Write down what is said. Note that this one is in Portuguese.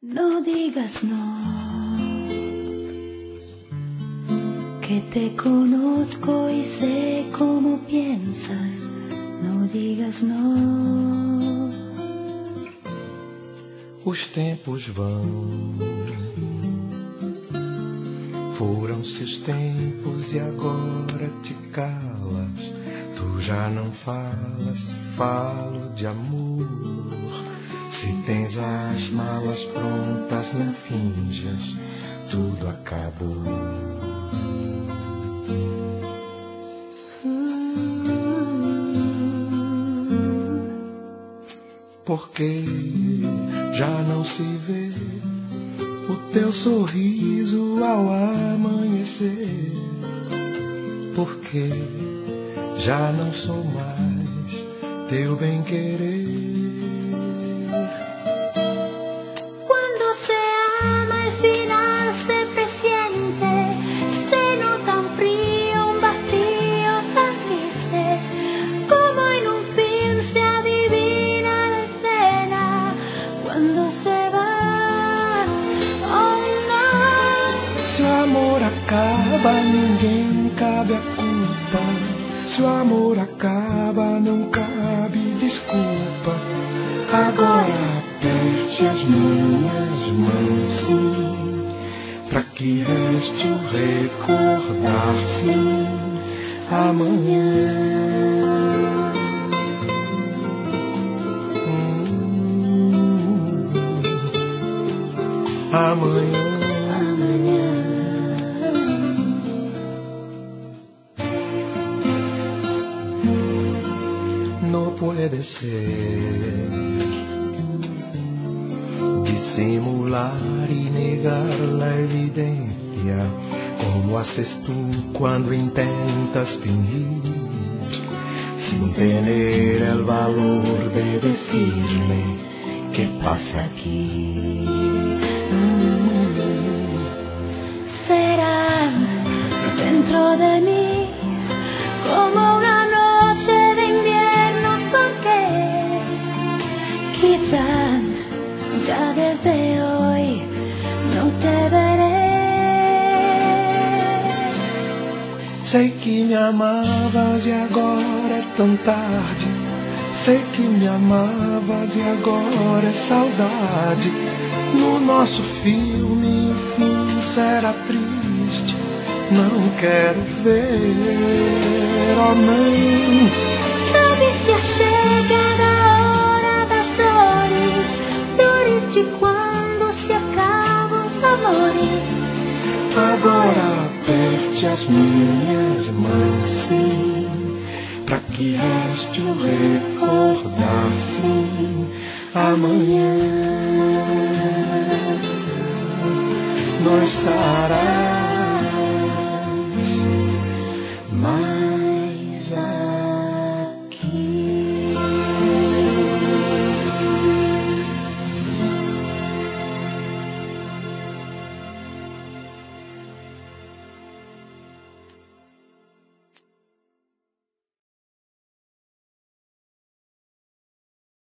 No digas no, que te conozco y sé cómo piensas. No digas no. Os tempos vão, foram-se os tempos e agora te calas. Tu já não falas, se falo de amor. Se tens as malas prontas, não finjas, tudo acabou. Porque já não se vê o teu sorriso ao amanhecer. Porque já não sou mais teu bem-querer. Ninguém cabe a culpa. Se o amor acaba, não cabe desculpa. Agora aperte as minhas mãos, sim, pra que reste o recordar, sim, amanhã. Amanhã. Puede ser disimular y negar la evidencia, como haces tú cuando intentas fingir, sin tener el valor de decirme qué pasa aquí. Será dentro de mí como una noche de invierno, porque quizá ya desde hoy no te veré. Sei que me amavas e agora é tão tarde. Sei que me amavas e agora é saudade. No nosso filme o fim será triste. Não quero ver, oh mãe. Sabes que chega a hora das dores, dores de quando se acabam os amores. Agora aperte as minhas mãos, sim, pra que reste o recordar, sim, amanhã não estará.